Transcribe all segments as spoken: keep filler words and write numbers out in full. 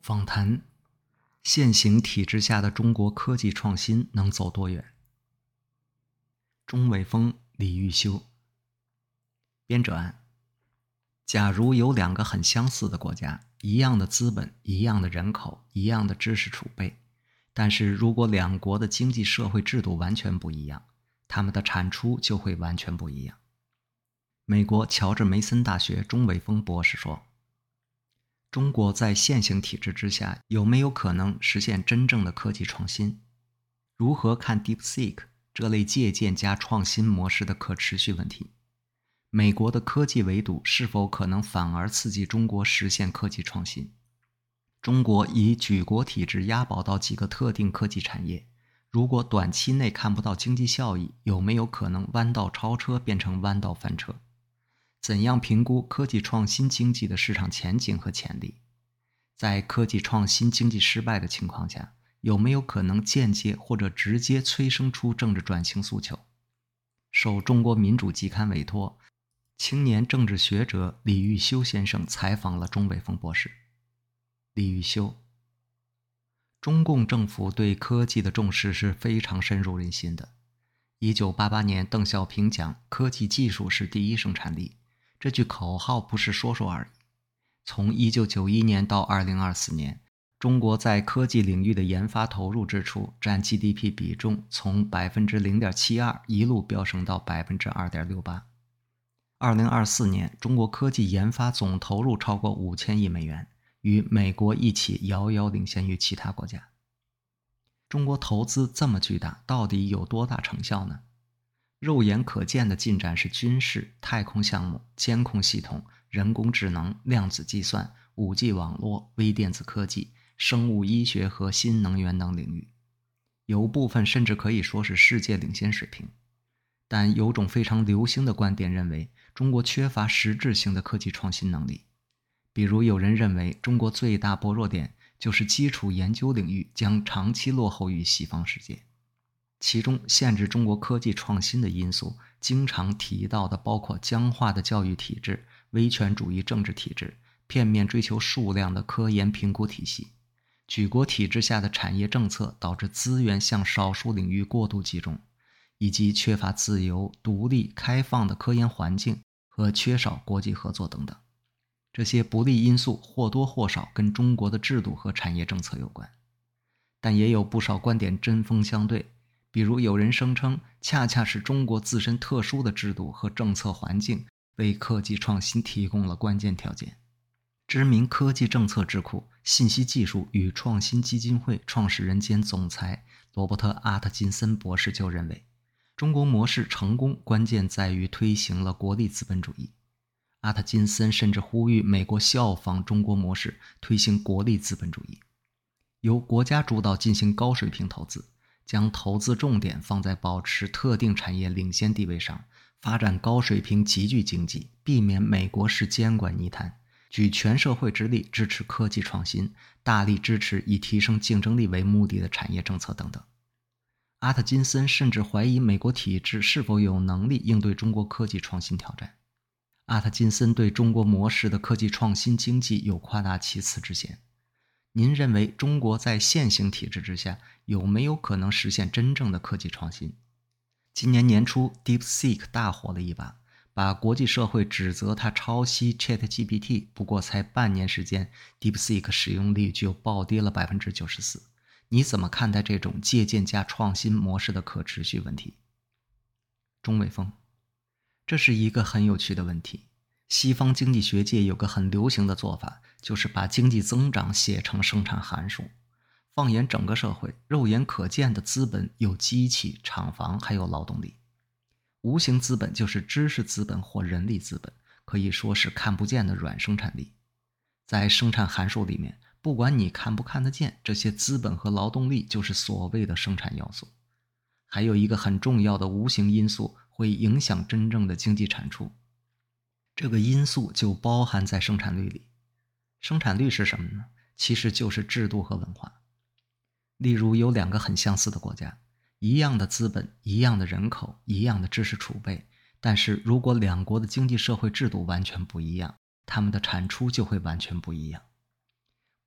访谈：现行体制下的中国科技创新能走多远？钟伟峰、李玉修。编者按：假如有两个很相似的国家，一样的资本，一样的人口，一样的知识储备，但是如果两国的经济社会制度完全不一样，他们的产出就会完全不一样。美国乔治梅森大学钟伟峰博士说，中国在现行体制之下有没有可能实现真正的科技创新？如何看 DeepSeek 这类借鉴加创新模式的可持续问题？美国的科技围堵是否可能反而刺激中国实现科技创新？中国以举国体制押宝到几个特定科技产业，如果短期内看不到经济效益，有没有可能弯道超车变成弯道翻车？怎样评估科技创新经济的市场前景和潜力？在科技创新经济失败的情况下，有没有可能间接或者直接催生出政治转型诉求？受中国民主季刊委托，青年政治学者李玉修先生采访了钟伟峰博士。李玉修：中共政府对科技的重视是非常深入人心的。一九八八年邓小平讲科技技术是第一生产力，这句口号不是说说而已。从一九九一年到二零二四年，中国在科技领域的研发投入支出占 G D P 比重从 百分之零点七二 一路飙升到 百分之二点六八。二零二四年，中国科技研发总投入超过五千亿美元，与美国一起遥遥领先于其他国家。中国投资这么巨大，到底有多大成效呢？肉眼可见的进展是军事、太空项目、监控系统、人工智能、量子计算、五 G 网络、微电子科技、生物医学和新能源等领域，有部分甚至可以说是世界领先水平。但有种非常流行的观点认为，中国缺乏实质性的科技创新能力。比如有人认为，中国最大薄弱点就是基础研究领域将长期落后于西方世界。其中限制中国科技创新的因素，经常提到的包括僵化的教育体制、威权主义政治体制、片面追求数量的科研评估体系、举国体制下的产业政策导致资源向少数领域过度集中，以及缺乏自由、独立、开放的科研环境和缺少国际合作等等。这些不利因素或多或少跟中国的制度和产业政策有关。但也有不少观点针锋相对，比如有人声称，恰恰是中国自身特殊的制度和政策环境为科技创新提供了关键条件。知名科技政策智库信息技术与创新基金会创始人兼总裁罗伯特·阿特金森博士就认为，中国模式成功关键在于推行了国力资本主义。阿特金森甚至呼吁美国效仿中国模式，推行国力资本主义，由国家主导进行高水平投资，将投资重点放在保持特定产业领先地位上，发展高水平集聚经济，避免美国式监管泥潭，举全社会之力支持科技创新，大力支持以提升竞争力为目的的产业政策等等。阿特金森甚至怀疑美国体制是否有能力应对中国科技创新挑战。阿特金森对中国模式的科技创新经济有夸大其词之嫌。您认为中国在现行体制之下有没有可能实现真正的科技创新？今年年初 DeepSeek 大火了一把，把国际社会指责它抄袭 ChatGPT， 不过才半年时间 DeepSeek 使用率就暴跌了 百分之九十四。 你怎么看待这种借鉴加创新模式的可持续问题？钟伟峰：这是一个很有趣的问题。西方经济学界有个很流行的做法，就是把经济增长写成生产函数。放眼整个社会，肉眼可见的资本有机器、厂房，还有劳动力。无形资本就是知识资本或人力资本，可以说是看不见的软生产力。在生产函数里面，不管你看不看得见，这些资本和劳动力就是所谓的生产要素。还有一个很重要的无形因素会影响真正的经济产出，这个因素就包含在生产率里。生产率是什么呢？其实就是制度和文化。例如有两个很相似的国家，一样的资本，一样的人口，一样的知识储备，但是如果两国的经济社会制度完全不一样，他们的产出就会完全不一样。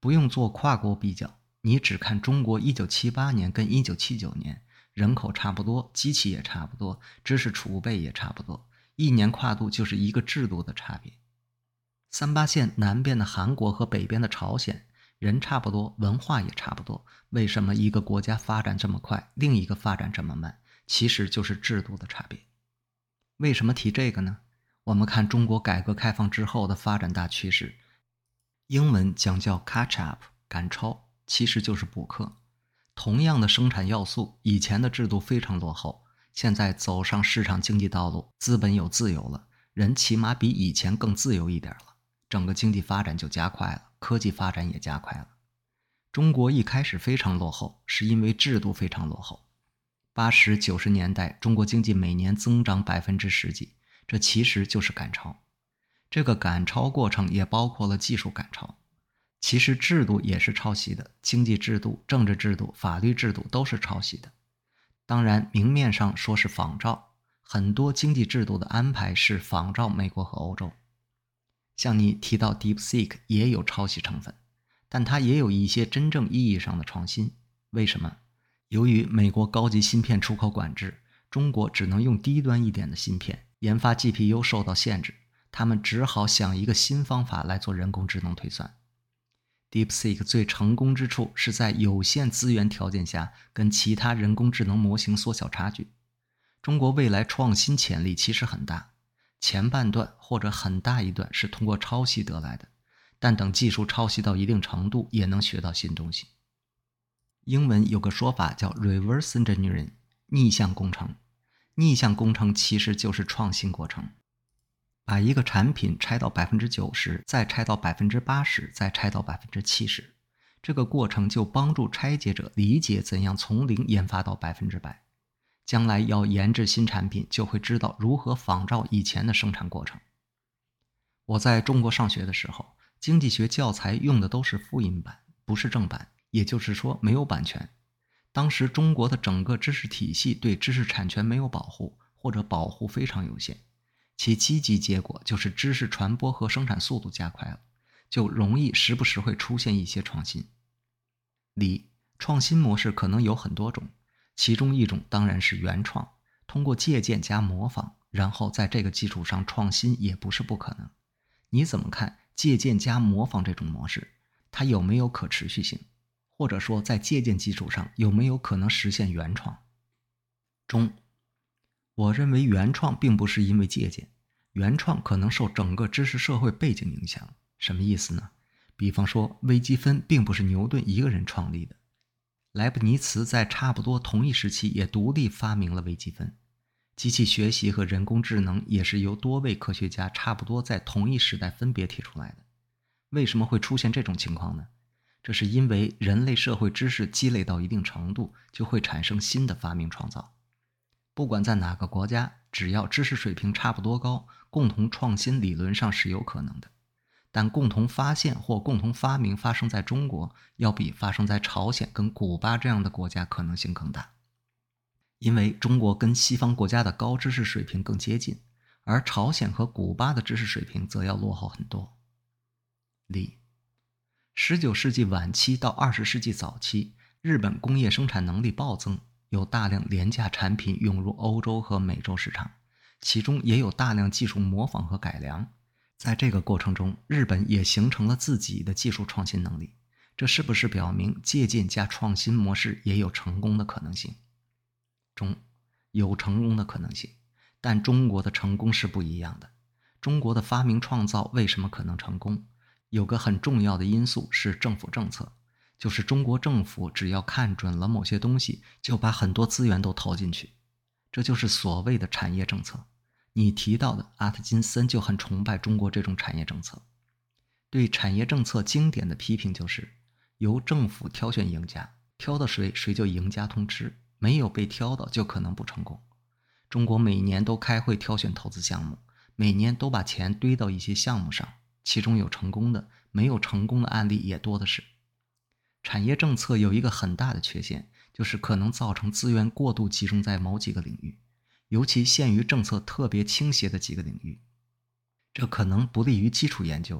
不用做跨国比较，你只看中国一九七八年跟一九七九年，人口差不多，机器也差不多，知识储备也差不多，一年跨度就是一个制度的差别。三八线南边的韩国和北边的朝鲜，人差不多，文化也差不多，为什么一个国家发展这么快，另一个发展这么慢？其实就是制度的差别。为什么提这个呢？我们看中国改革开放之后的发展大趋势，英文讲叫 catch up， 赶超，其实就是补课。同样的生产要素，以前的制度非常落后，现在走上市场经济道路，资本有自由了，人起码比以前更自由一点了，整个经济发展就加快了，科技发展也加快了。中国一开始非常落后，是因为制度非常落后。八十九十年代，中国经济每年增长百分之十几，这其实就是赶超。这个赶超过程也包括了技术赶超。其实制度也是抄袭的，经济制度、政治制度、法律制度都是抄袭的。当然，明面上说是仿照，很多经济制度的安排是仿照美国和欧洲。像你提到 DeepSeek 也有抄袭成分，但它也有一些真正意义上的创新。为什么？由于美国高级芯片出口管制，中国只能用低端一点的芯片，研发 G P U 受到限制，他们只好想一个新方法来做人工智能推算。DeepSeek 最成功之处是在有限资源条件下跟其他人工智能模型缩小差距。中国未来创新潜力其实很大，前半段或者很大一段是通过抄袭得来的，但等技术抄袭到一定程度，也能学到新东西。英文有个说法叫 reverse engineering， 逆向工程。逆向工程其实就是创新过程。把一个产品拆到 百分之九十， 再拆到 百分之八十， 再拆到 百分之七十， 这个过程就帮助拆解者理解怎样从零研发到百分之百。将来要研制新产品，就会知道如何仿照以前的生产过程。我在中国上学的时候，经济学教材用的都是复印版，不是正版，也就是说没有版权。当时中国的整个知识体系对知识产权没有保护，或者保护非常有限。其积极结果就是知识传播和生产速度加快了，就容易时不时会出现一些创新。理创新模式可能有很多种，其中一种当然是原创，通过借鉴加模仿，然后在这个基础上创新也不是不可能。你怎么看借鉴加模仿这种模式？它有没有可持续性？或者说在借鉴基础上有没有可能实现原创？中我认为原创并不是因为借鉴，原创可能受整个知识社会背景影响。什么意思呢？比方说微积分并不是牛顿一个人创立的，莱布尼茨在差不多同一时期也独立发明了微积分。机器学习和人工智能也是由多位科学家差不多在同一时代分别提出来的。为什么会出现这种情况呢？这是因为人类社会知识积累到一定程度，就会产生新的发明创造。不管在哪个国家，只要知识水平差不多高，共同创新理论上是有可能的。但共同发现或共同发明发生在中国，要比发生在朝鲜跟古巴这样的国家可能性更大。因为中国跟西方国家的高知识水平更接近，而朝鲜和古巴的知识水平则要落后很多。理十九世纪晚期到二十世纪早期，日本工业生产能力暴增，有大量廉价产品涌入欧洲和美洲市场，其中也有大量技术模仿和改良。在这个过程中，日本也形成了自己的技术创新能力。这是不是表明借鉴加创新模式也有成功的可能性？中，有成功的可能性，但中国的成功是不一样的。中国的发明创造为什么可能成功？有个很重要的因素是政府政策，就是中国政府只要看准了某些东西，就把很多资源都投进去，这就是所谓的产业政策。你提到的阿特金森就很崇拜中国这种产业政策。对产业政策经典的批评就是由政府挑选赢家，挑到谁谁就赢家通吃，没有被挑到就可能不成功。中国每年都开会挑选投资项目，每年都把钱堆到一些项目上，其中有成功的，没有成功的案例也多的是。产业政策有一个很大的缺陷，就是可能造成资源过度集中在某几个领域，尤其限于政策特别倾斜的几个领域。这可能不利于基础研究，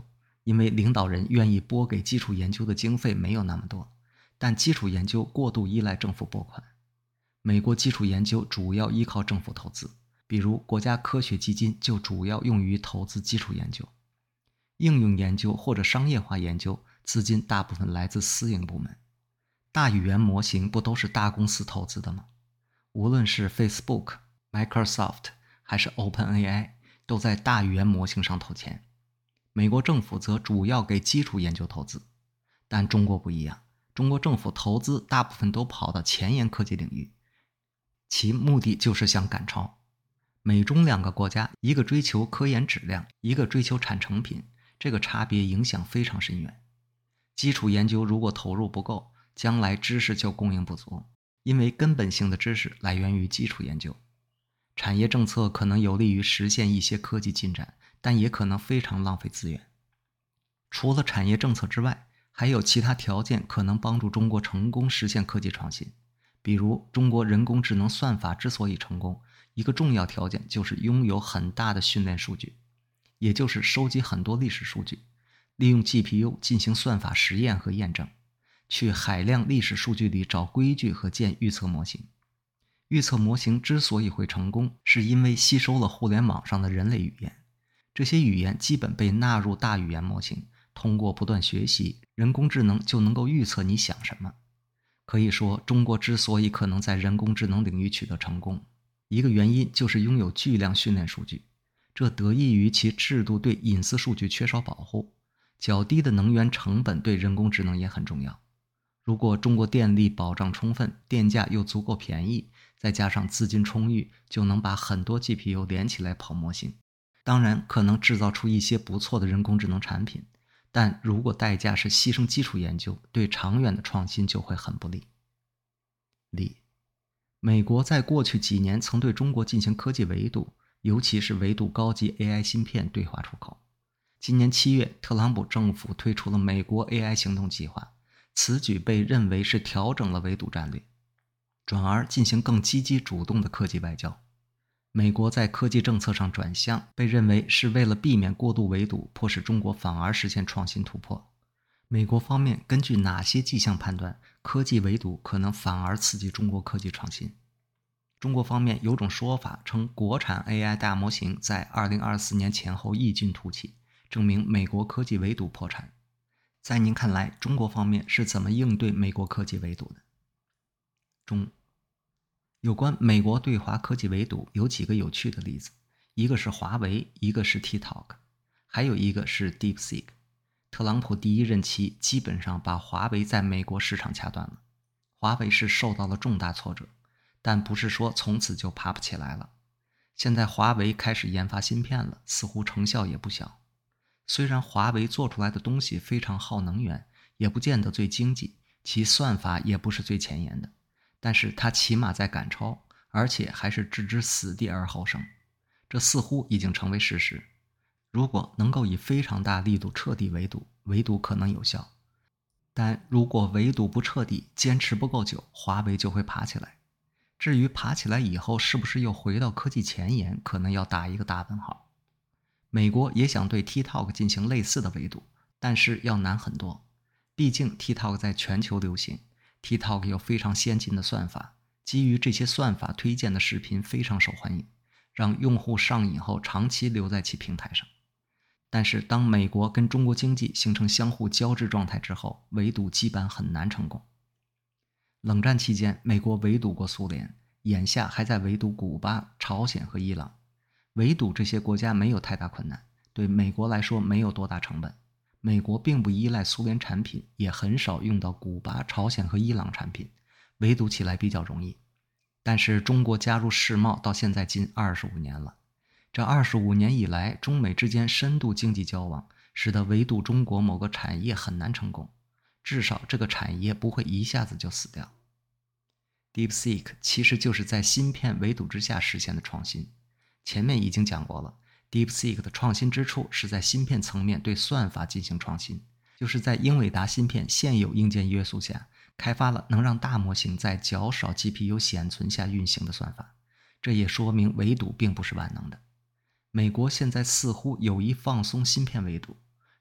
因为领导人愿意拨给基础研究的经费没有那么多，但基础研究过度依赖政府拨款。美国基础研究主要依靠政府投资，比如国家科学基金就主要用于投资基础研究。应用研究或者商业化研究资金大部分来自私营部门。大语言模型不都是大公司投资的吗？无论是 Facebook、Microsoft 还是 OpenAI 都在大语言模型上投钱。美国政府则主要给基础研究投资，但中国不一样，中国政府投资大部分都跑到前沿科技领域，其目的就是想赶超。美中两个国家，一个追求科研质量，一个追求产成品，这个差别影响非常深远。基础研究如果投入不够，将来知识就供应不足，因为根本性的知识来源于基础研究。产业政策可能有利于实现一些科技进展，但也可能非常浪费资源。除了产业政策之外，还有其他条件可能帮助中国成功实现科技创新。比如中国人工智能算法之所以成功，一个重要条件就是拥有很大的训练数据，也就是收集很多历史数据，利用 G P U 进行算法实验和验证，去海量历史数据里找规矩和建预测模型。预测模型之所以会成功，是因为吸收了互联网上的人类语言，这些语言基本被纳入大语言模型，通过不断学习，人工智能就能够预测你想什么。可以说，中国之所以可能在人工智能领域取得成功，一个原因就是拥有巨量训练数据，这得益于其制度对隐私数据缺少保护。较低的能源成本对人工智能也很重要。如果中国电力保障充分，电价又足够便宜，再加上资金充裕，就能把很多 G P U 连起来跑模型。当然，可能制造出一些不错的人工智能产品，但如果代价是牺牲基础研究，对长远的创新就会很不利。利，美国在过去几年曾对中国进行科技围堵，尤其是围堵高级 A I 芯片对华出口。今年七月，特朗普政府推出了美国 A I 行动计划，此举被认为是调整了围堵战略，转而进行更积极主动的科技外交。美国在科技政策上转向，被认为是为了避免过度围堵，迫使中国反而实现创新突破。美国方面根据哪些迹象判断科技围堵可能反而刺激中国科技创新？中国方面有种说法称，国产 A I 大模型在二零二四年前后异军突起，证明美国科技围堵破产。在您看来，中国方面是怎么应对美国科技围堵的？中有关美国对华科技围堵有几个有趣的例子，一个是华为，一个是 TikTok， 还有一个是 DeepSeek。 特朗普第一任期基本上把华为在美国市场掐断了，华为是受到了重大挫折，但不是说从此就爬不起来了。现在华为开始研发芯片了，似乎成效也不小。虽然华为做出来的东西非常耗能源，也不见得最经济，其算法也不是最前沿的，但是它起码在赶超，而且还是置之死地而后生，这似乎已经成为事实。如果能够以非常大力度彻底围堵，围堵可能有效，但如果围堵不彻底，坚持不够久，华为就会爬起来。至于爬起来以后是不是又回到科技前沿，可能要打一个大问号。美国也想对 TikTok 进行类似的围堵，但是要难很多。毕竟 TikTok 在全球流行， TikTok 有非常先进的算法，基于这些算法推荐的视频非常受欢迎，让用户上瘾后长期留在其平台上。但是当美国跟中国经济形成相互交织状态之后，围堵基本很难成功。冷战期间，美国围堵过苏联，眼下还在围堵古巴、朝鲜和伊朗。围堵这些国家没有太大困难，对美国来说没有多大成本。美国并不依赖苏联产品，也很少用到古巴、朝鲜和伊朗产品，围堵起来比较容易。但是中国加入世贸到现在近二十五年了，这二十五年以来，中美之间深度经济交往，使得围堵中国某个产业很难成功，至少这个产业不会一下子就死掉。DeepSeek 其实就是在芯片围堵之下实现的创新。前面已经讲过了， DeepSeek 的创新之处是在芯片层面对算法进行创新，就是在英伟达芯片现有硬件约束下，开发了能让大模型在较少 G P U 显存下运行的算法。这也说明围堵并不是万能的。美国现在似乎有意放松芯片围堵，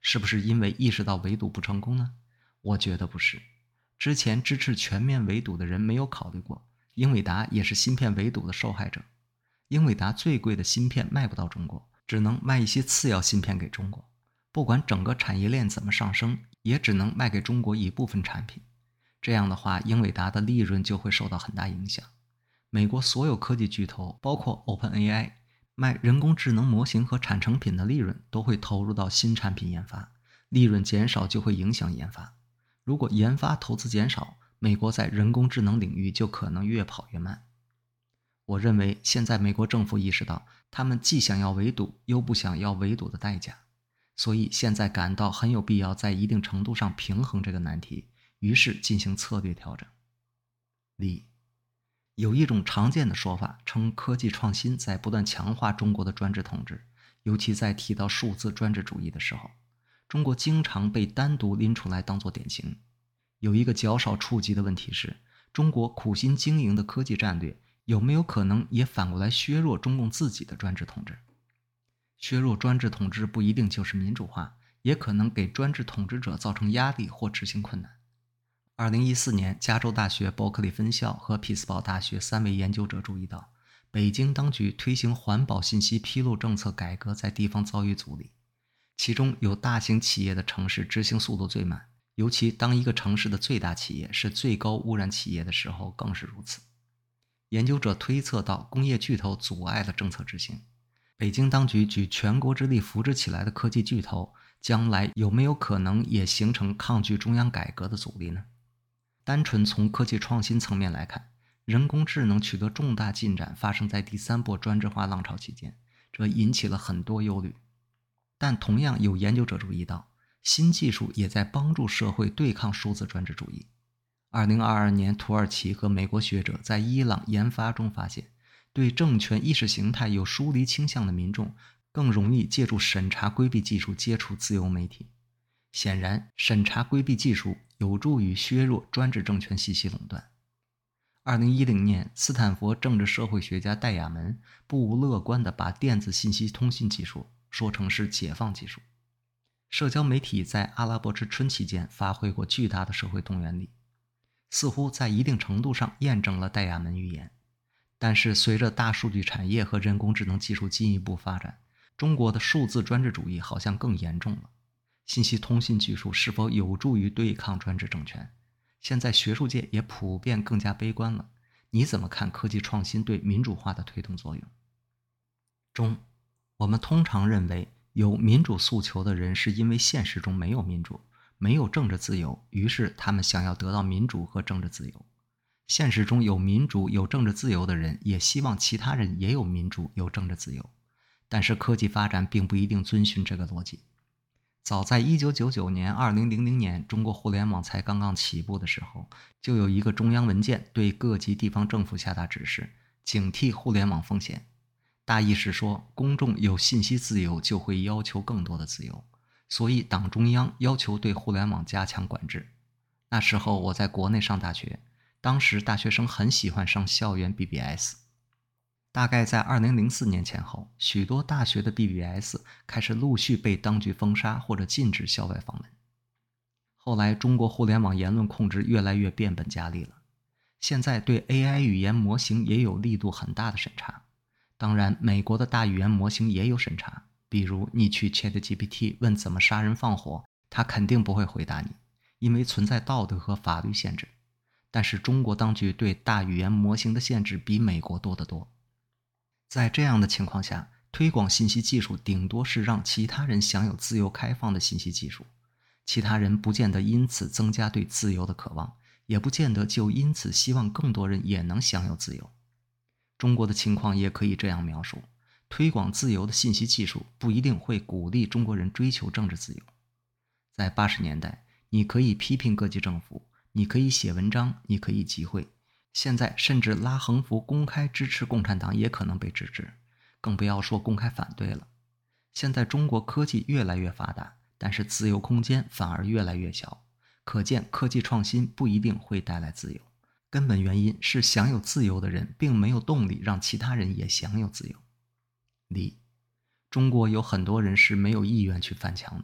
是不是因为意识到围堵不成功呢？我觉得不是。之前支持全面围堵的人没有考虑过，英伟达也是芯片围堵的受害者。英伟达最贵的芯片卖不到中国，只能卖一些次要芯片给中国。不管整个产业链怎么上升，也只能卖给中国一部分产品。这样的话，英伟达的利润就会受到很大影响。美国所有科技巨头，包括 OpenAI， 卖人工智能模型和产成品的利润都会投入到新产品研发，利润减少就会影响研发。如果研发投资减少，美国在人工智能领域就可能越跑越慢。我认为现在美国政府意识到，他们既想要围堵，又不想要围堵的代价，所以现在感到很有必要在一定程度上平衡这个难题，于是进行策略调整。例有一种常见的说法称，科技创新在不断强化中国的专制统治，尤其在提到数字专制主义的时候，中国经常被单独拎出来当作典型。有一个较少触及的问题是，中国苦心经营的科技战略有没有可能也反过来削弱中共自己的专制统治？削弱专制统治不一定就是民主化，也可能给专制统治者造成压力或执行困难。二零一四年，加州大学伯克利分校和匹兹堡大学三位研究者注意到，北京当局推行环保信息披露政策改革在地方遭遇阻力，其中有大型企业的城市执行速度最慢，尤其当一个城市的最大企业是最高污染企业的时候更是如此。研究者推测到工业巨头阻碍了政策执行，北京当局举全国之力扶植起来的科技巨头，将来有没有可能也形成抗拒中央改革的阻力呢？单纯从科技创新层面来看，人工智能取得重大进展发生在第三波专制化浪潮期间，这引起了很多忧虑。但同样有研究者注意到，新技术也在帮助社会对抗数字专制主义。二零二二年，土耳其和美国学者在伊朗研发中发现，对政权意识形态有疏离倾向的民众更容易借助审查规避技术接触自由媒体。显然，审查规避技术有助于削弱专制政权信息垄断。二零一零年，斯坦福政治社会学家戴亚门不无乐观地把电子信息通信技术说成是解放技术。社交媒体在阿拉伯之春期间发挥过巨大的社会动员力，似乎在一定程度上验证了戴亚门预言。但是随着大数据产业和人工智能技术进一步发展，中国的数字专制主义好像更严重了。信息通信技术是否有助于对抗专制政权？现在学术界也普遍更加悲观了。你怎么看科技创新对民主化的推动作用？中，我们通常认为有民主诉求的人是因为现实中没有民主，没有政治自由，于是他们想要得到民主和政治自由。现实中有民主有政治自由的人也希望其他人也有民主有政治自由，但是科技发展并不一定遵循这个逻辑。早在一九九九年、二零零零年，中国互联网才刚刚起步的时候，就有一个中央文件对各级地方政府下达指示，警惕互联网风险。大意是说，公众有信息自由就会要求更多的自由，所以党中央要求对互联网加强管制。那时候我在国内上大学，当时大学生很喜欢上校园 B B S。大概在二零零四年前后，许多大学的 B B S 开始陆续被当局封杀或者禁止校外访问。后来中国互联网言论控制越来越变本加厉了，现在对 A I 语言模型也有力度很大的审查。当然，美国的大语言模型也有审查，比如你去 ChatGPT 问怎么杀人放火，它肯定不会回答你，因为存在道德和法律限制。但是中国当局对大语言模型的限制比美国多得多。在这样的情况下，推广信息技术顶多是让其他人享有自由开放的信息技术，其他人不见得因此增加对自由的渴望，也不见得就因此希望更多人也能享有自由。中国的情况也可以这样描述，推广自由的信息技术不一定会鼓励中国人追求政治自由。在八十年代，你可以批评各级政府，你可以写文章，你可以集会，现在甚至拉横幅公开支持共产党也可能被制止，更不要说公开反对了。现在中国科技越来越发达，但是自由空间反而越来越小，可见科技创新不一定会带来自由。根本原因是享有自由的人并没有动力让其他人也享有自由。例，中国有很多人是没有意愿去翻墙的，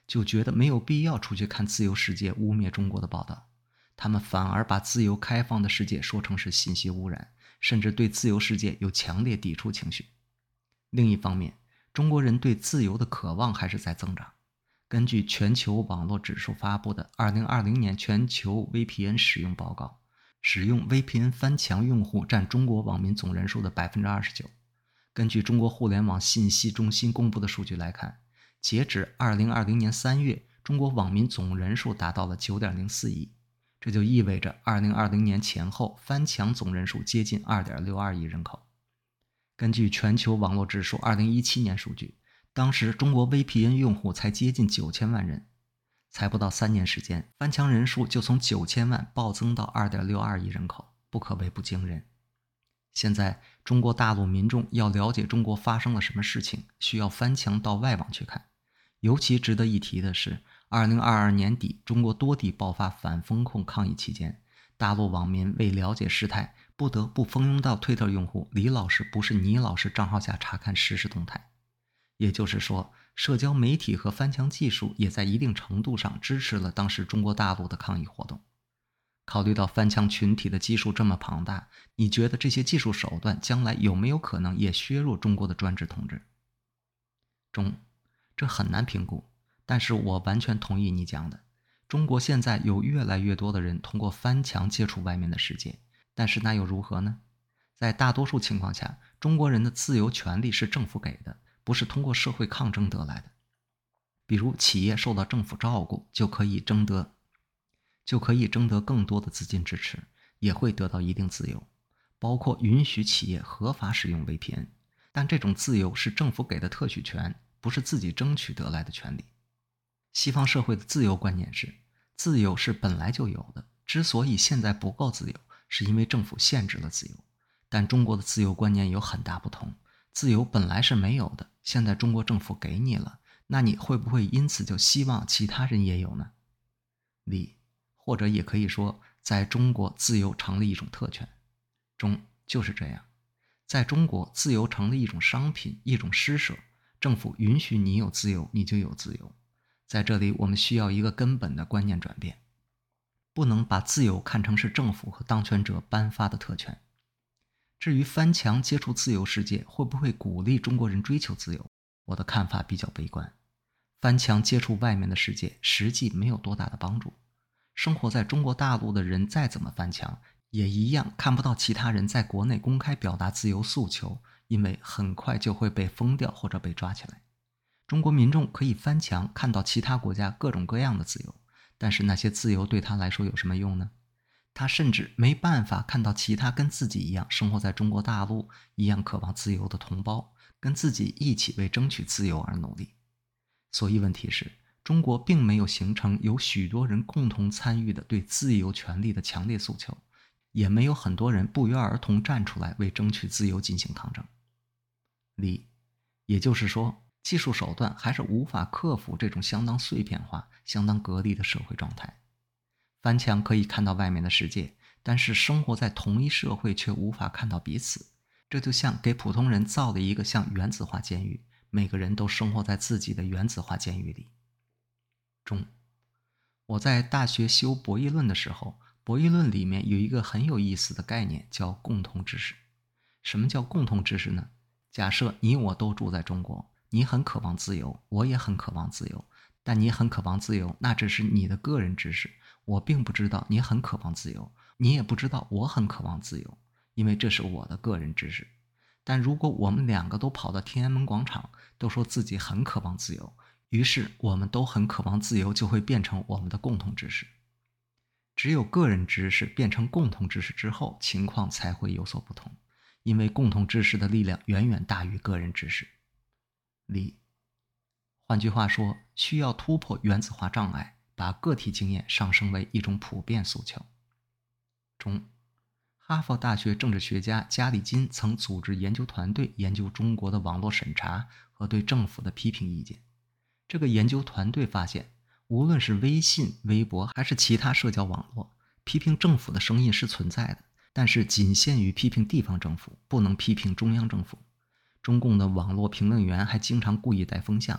就觉得没有必要出去看自由世界污蔑中国的报道，他们反而把自由开放的世界说成是信息污染，甚至对自由世界有强烈抵触情绪。另一方面，中国人对自由的渴望还是在增长。根据全球网络指数发布的二零二零年全球 V P N 使用报告，使用 V P N 翻墙用户占中国网民总人数的 百分之二十九。 根据中国互联网信息中心公布的数据来看，截止二零二零年三月，中国网民总人数达到了 九点零四亿，这就意味着二零二零年前后翻墙总人数接近 二点六二亿人口。根据全球网络指数二零一七年数据，当时中国 V P N 用户才接近九千万人，才不到三年时间，翻墙人数就从九千万暴增到 二点六二亿人口，不可谓不惊人。现在中国大陆民众要了解中国发生了什么事情，需要翻墙到外网去看。尤其值得一提的是，二零二二年底中国多地爆发反封控抗议期间，大陆网民为了解事态，不得不蜂拥到推特用户李老师不是你老师账号下查看实时动态。也就是说，社交媒体和翻墙技术也在一定程度上支持了当时中国大陆的抗议活动。考虑到翻墙群体的基数这么庞大，你觉得这些技术手段将来有没有可能也削弱中国的专制统治？中，这很难评估，但是我完全同意你讲的。中国现在有越来越多的人通过翻墙接触外面的世界，但是那又如何呢？在大多数情况下，中国人的自由权利是政府给的，不是通过社会抗争得来的。比如企业受到政府照顾，就可以争得就可以争得更多的资金支持，也会得到一定自由，包括允许企业合法使用 V P N， 但这种自由是政府给的特许权，不是自己争取得来的权利。西方社会的自由观念是，自由是本来就有的，之所以现在不够自由，是因为政府限制了自由。但中国的自由观念有很大不同，自由本来是没有的，现在中国政府给你了，那你会不会因此就希望其他人也有呢？理，或者也可以说，在中国自由成了一种特权。中，就是这样。在中国，自由成了一种商品，一种施舍，政府允许你有自由，你就有自由。在这里，我们需要一个根本的观念转变，不能把自由看成是政府和当权者颁发的特权。至于翻墙接触自由世界会不会鼓励中国人追求自由，我的看法比较悲观。翻墙接触外面的世界实际没有多大的帮助。生活在中国大陆的人再怎么翻墙，也一样看不到其他人在国内公开表达自由诉求，因为很快就会被封掉或者被抓起来。中国民众可以翻墙看到其他国家各种各样的自由，但是那些自由对他来说有什么用呢？他甚至没办法看到其他跟自己一样生活在中国大陆一样渴望自由的同胞，跟自己一起为争取自由而努力。所以问题是，中国并没有形成有许多人共同参与的对自由权利的强烈诉求，也没有很多人不约而同站出来为争取自由进行抗争。理，也就是说，技术手段还是无法克服这种相当碎片化、相当隔离的社会状态。翻墙可以看到外面的世界，但是生活在同一社会却无法看到彼此。这就像给普通人造了一个像原子化监狱，每个人都生活在自己的原子化监狱里。中，我在大学修博弈论的时候，博弈论里面有一个很有意思的概念，叫共同知识。什么叫共同知识呢？假设你我都住在中国，你很渴望自由，我也很渴望自由，但你很渴望自由，那只是你的个人知识，我并不知道你很渴望自由，你也不知道我很渴望自由，因为这是我的个人知识。但如果我们两个都跑到天安门广场，都说自己很渴望自由，于是我们都很渴望自由就会变成我们的共同知识。只有个人知识变成共同知识之后，情况才会有所不同，因为共同知识的力量远远大于个人知识。理，换句话说，需要突破原子化障碍，把个体经验上升为一种普遍诉求。中，哈佛大学政治学家加里金曾组织研究团队研究中国的网络审查和对政府的批评意见。这个研究团队发现，无论是微信、微博还是其他社交网络，批评政府的声音是存在的，但是仅限于批评地方政府，不能批评中央政府。中共的网络评论员还经常故意带风向，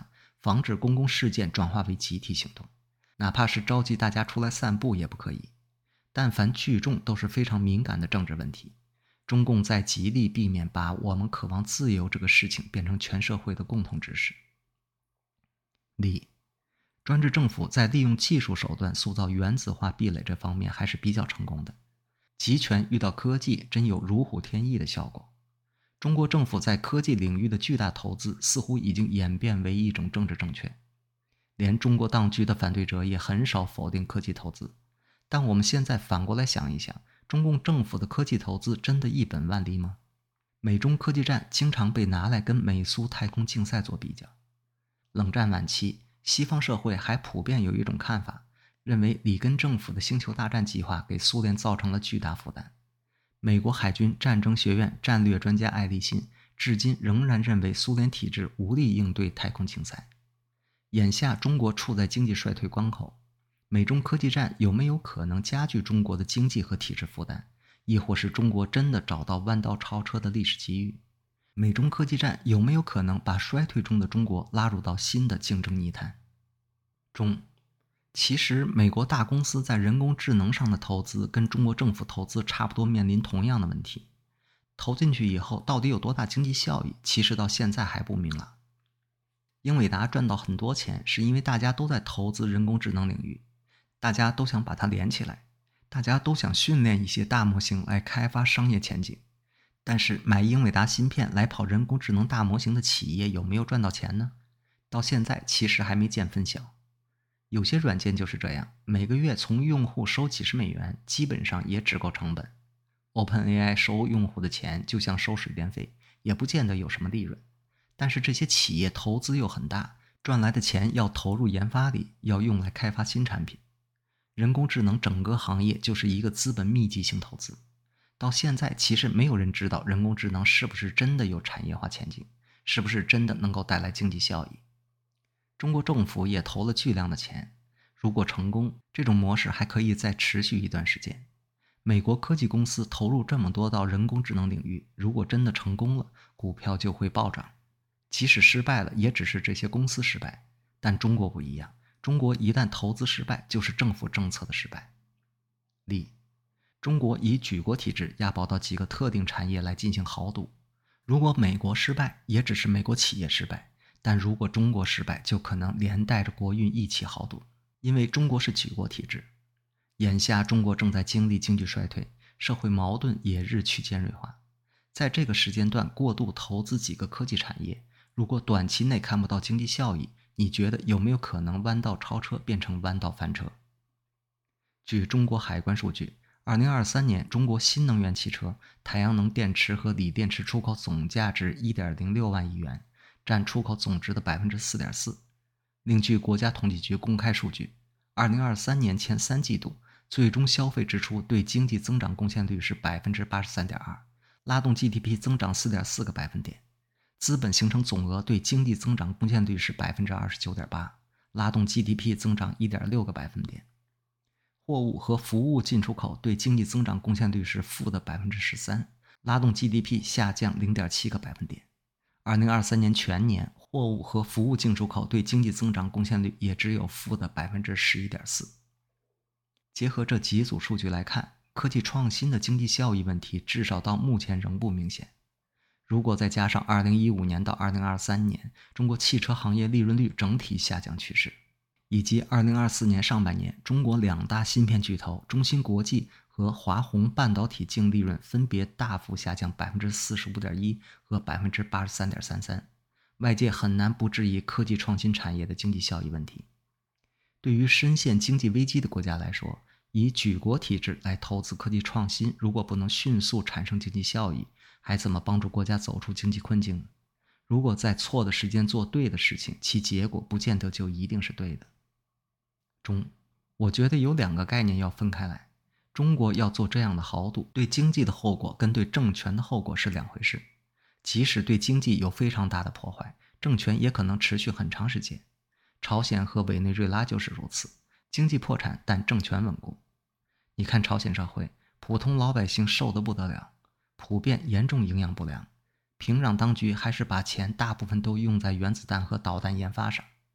防止公共事件转化为集体行动，哪怕是召集大家出来散步也不可以。但凡聚众都是非常敏感的政治问题，中共在极力避免把我们渴望自由这个事情变成全社会的共同之事。例，专制政府在利用技术手段塑造原子化壁垒这方面还是比较成功的，集权遇到科技真有如虎添翼的效果。中国政府在科技领域的巨大投资似乎已经演变为一种政治正确，连中国当局的反对者也很少否定科技投资。但我们现在反过来想一想，中共政府的科技投资真的一本万利吗？美中科技战经常被拿来跟美苏太空竞赛做比较。冷战晚期，西方社会还普遍有一种看法，认为里根政府的星球大战计划给苏联造成了巨大负担。美国海军战争学院战略专家艾利辛至今仍然认为苏联体制无力应对太空竞赛。眼下中国处在经济衰退关口，美中科技战有没有可能加剧中国的经济和体制负担，亦或是中国真的找到弯道超车的历史机遇？美中科技战有没有可能把衰退中的中国拉入到新的竞争泥潭中？其实美国大公司在人工智能上的投资跟中国政府投资差不多，面临同样的问题。投进去以后到底有多大经济效益，其实到现在还不明朗。英伟达赚到很多钱是因为大家都在投资人工智能领域，大家都想把它连起来，大家都想训练一些大模型来开发商业前景。但是买英伟达芯片来跑人工智能大模型的企业有没有赚到钱呢？到现在其实还没见分晓。有些软件就是这样，每个月从用户收几十美元，基本上也只够成本。OpenAI 收用户的钱就像收水电费，也不见得有什么利润。但是这些企业投资又很大，赚来的钱要投入研发里，要用来开发新产品。人工智能整个行业就是一个资本密集型投资。到现在其实没有人知道人工智能是不是真的有产业化前景，是不是真的能够带来经济效益。中国政府也投了巨量的钱，如果成功，这种模式还可以再持续一段时间。美国科技公司投入这么多到人工智能领域，如果真的成功了，股票就会暴涨。即使失败了，也只是这些公司失败。但中国不一样，中国一旦投资失败，就是政府政策的失败。例，中国以举国体制押宝到几个特定产业来进行豪赌。如果美国失败，也只是美国企业失败。但如果中国失败，就可能连带着国运一起豪赌，因为中国是举国体制。眼下中国正在经历经济衰退，社会矛盾也日趋尖锐化。在这个时间段过度投资几个科技产业，如果短期内看不到经济效益，你觉得有没有可能弯道超车变成弯道翻车？据中国海关数据，二零二三年中国新能源汽车、太阳能电池和锂电池出口总价值 一点零六万亿元，占出口总值的 百分之四点四。 另据国家统计局公开数据，二零二三年前三季度最终消费支出对经济增长贡献率是 百分之八十三点二， 拉动 G D P 增长 四点四个百分点。资本形成总额对经济增长贡献率是 百分之二十九点八， 拉动 G D P 增长 一点六个百分点。货物和服务进出口对经济增长贡献率是负的 百分之十三， 拉动 G D P 下降 零点七个百分点。二零二三年全年，货物和服务进出口对经济增长贡献率也只有负的 百分之十一点四。 结合这几组数据来看，科技创新的经济效益问题至少到目前仍不明显。如果再加上二零一五年到二零二三年中国汽车行业利润率整体下降趋势，以及二零二四年上半年中国两大芯片巨头中芯国际和华虹半导体净利润分别大幅下降 百分之四十五点一 和 百分之八十三点三三， 外界很难不质疑科技创新产业的经济效益问题。对于深陷经济危机的国家来说，以举国体制来投资科技创新，如果不能迅速产生经济效益，还怎么帮助国家走出经济困境呢？如果在错的时间做对的事情，其结果不见得就一定是对的。中，我觉得有两个概念要分开来。中国要做这样的豪赌，对经济的后果跟对政权的后果是两回事。即使对经济有非常大的破坏，政权也可能持续很长时间。朝鲜和委内瑞拉就是如此，经济破产但政权稳固。你看朝鲜社会，普通老百姓瘦得不得了，普遍严重营养不良，平壤当局还是把钱大部分都用在原子弹和导弹研发上。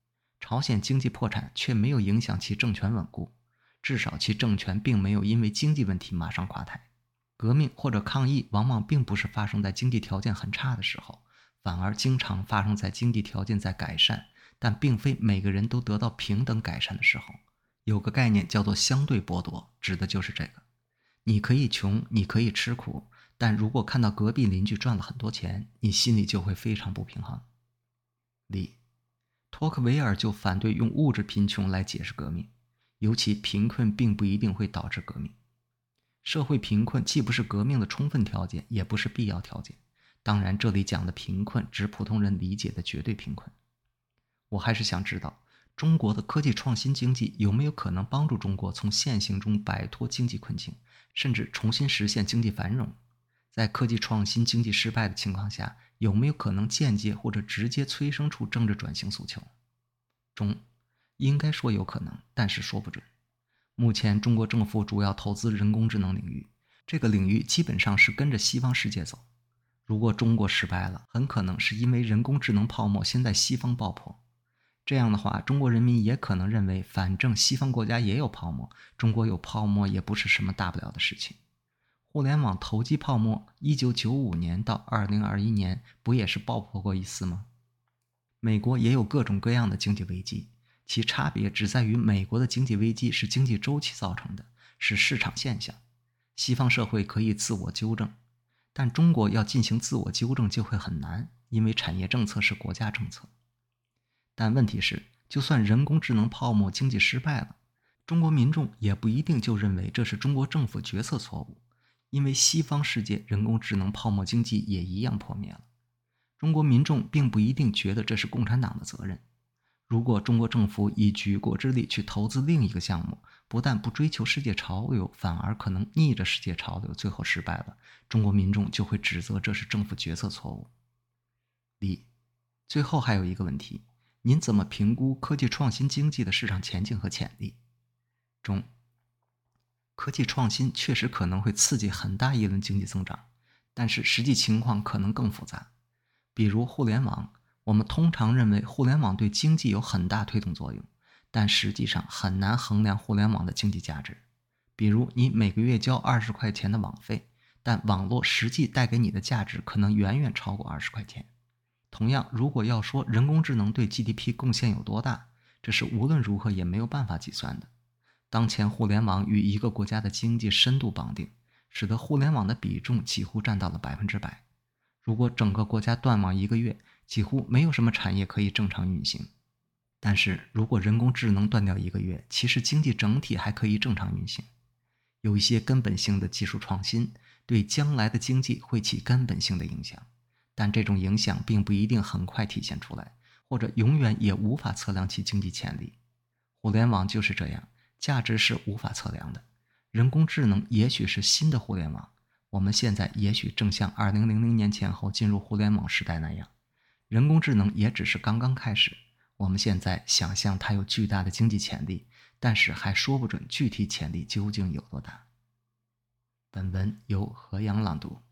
朝鲜经济破产却没有影响其政权稳固，至少其政权并没有因为经济问题马上垮台。革命或者抗议往往并不是发生在经济条件很差的时候，反而经常发生在经济条件在改善，但并非每个人都得到平等改善的时候。有个概念叫做相对剥夺，指的就是这个。你可以穷，你可以吃苦，但如果看到隔壁邻居赚了很多钱，你心里就会非常不平衡。例：托克维尔就反对用物质贫穷来解释革命，尤其贫困并不一定会导致革命。社会贫困既不是革命的充分条件，也不是必要条件。当然，这里讲的贫困指普通人理解的绝对贫困。我还是想知道，中国的科技创新经济有没有可能帮助中国从现行中摆脱经济困境，甚至重新实现经济繁荣？在科技创新经济失败的情况下，有没有可能间接或者直接催生出政治转型诉求？中，应该说有可能，但是说不准。目前中国政府主要投资人工智能领域，这个领域基本上是跟着西方世界走。如果中国失败了，很可能是因为人工智能泡沫先在西方爆破。这样的话，中国人民也可能认为，反正西方国家也有泡沫，中国有泡沫也不是什么大不了的事情。互联网投机泡沫一九九五年到二零二一年不也是爆破过一次吗？美国也有各种各样的经济危机，其差别只在于美国的经济危机是经济周期造成的，是市场现象。西方社会可以自我纠正，但中国要进行自我纠正就会很难，因为产业政策是国家政策。但问题是，就算人工智能泡沫经济失败了，中国民众也不一定就认为这是中国政府决策错误，因为西方世界人工智能泡沫经济也一样破灭了。中国民众并不一定觉得这是共产党的责任。如果中国政府以举国之力去投资另一个项目，不但不追求世界潮流，反而可能逆着世界潮流，最后失败了，中国民众就会指责这是政府决策错误。例：最后还有一个问题，您怎么评估科技创新经济的市场前景和潜力？中，科技创新确实可能会刺激很大一轮经济增长，但是实际情况可能更复杂。比如互联网，我们通常认为互联网对经济有很大推动作用，但实际上很难衡量互联网的经济价值。比如你每个月交二十块钱的网费，但网络实际带给你的价值可能远远超过二十块钱。同样，如果要说人工智能对 G D P 贡献有多大，这是无论如何也没有办法计算的。当前互联网与一个国家的经济深度绑定，使得互联网的比重几乎占到了百分之百。如果整个国家断网一个月，几乎没有什么产业可以正常运行。但是如果人工智能断掉一个月，其实经济整体还可以正常运行。有一些根本性的技术创新，对将来的经济会起根本性的影响，但这种影响并不一定很快体现出来，或者永远也无法测量其经济潜力。互联网就是这样，价值是无法测量的。人工智能也许是新的互联网，我们现在也许正像二零零零年前后进入互联网时代那样，人工智能也只是刚刚开始。我们现在想象它有巨大的经济潜力，但是还说不准具体潜力究竟有多大。本文由何阳朗读。